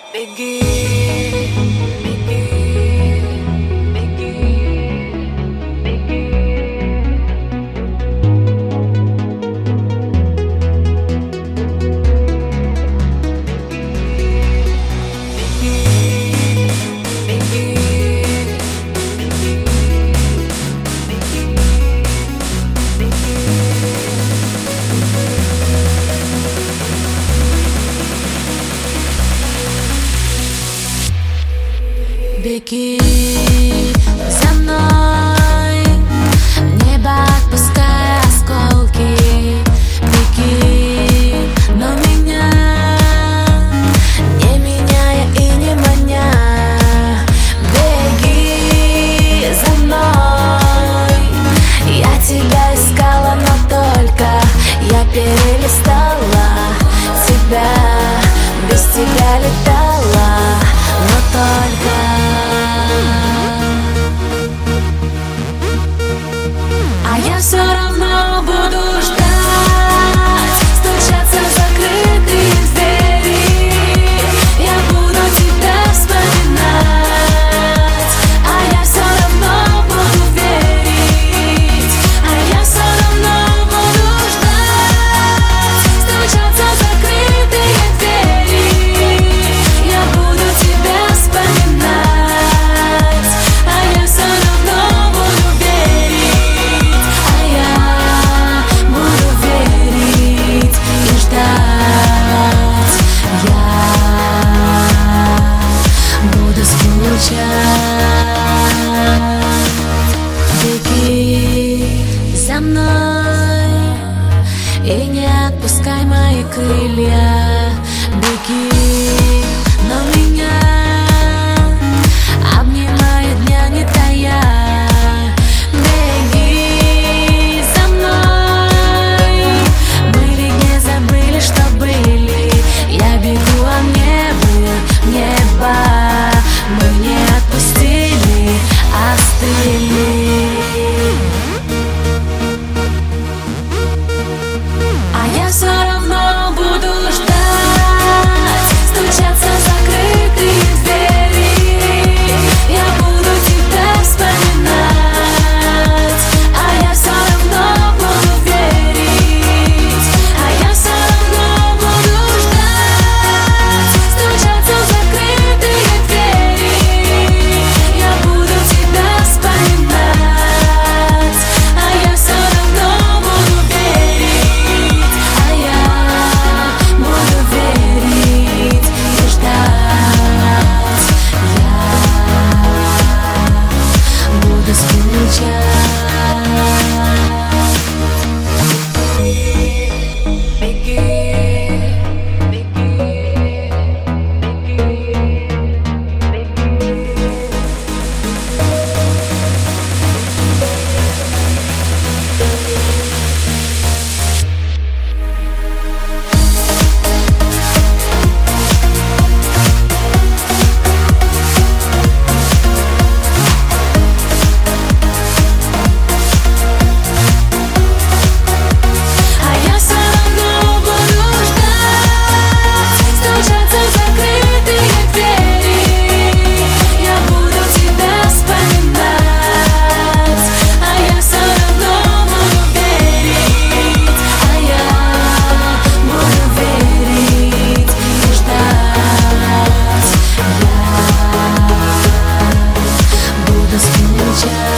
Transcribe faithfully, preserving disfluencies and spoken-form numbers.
Беги, беги, беги, беги. Беги за мной, в небо отпуская осколки. Беги, но меня не меняя и не маня. Беги за мной, я тебя искала, но только я перелистала тебя, без тебя летала, но только. А я все равно буду ждать, стучаться в закрытые двери. Я буду тебя вспоминать, а я все равно буду верить. А я все равно буду ждать, стучаться в закрытые двери. Я буду тебя вспоминать, а я все равно буду верить. А я буду верить и ждать. Я буду скучать. Беги за мной и не отпускай мои крылья. Беги, но меня обнимай дня не тая. Беги за мной, мы ведь не забыли, что были. Я бегу, а мне бы небо мы не отпустили, остыли. А я все равно буду ждать, стучаться в закрытые двери. Я буду тебя вспоминать, а я все равно буду верить. А я все равно буду ждать, стучаться в закрытые двери. Я буду тебя вспоминать, а я все равно буду верить. А я буду верить и ждать. Я буду скучать. Беги, беги, а я все равно буду ждать, стучаться в закрытые двери. Я буду тебя вспоминать, а я все равно буду верить. А я буду верить и ждать. Я буду скучать.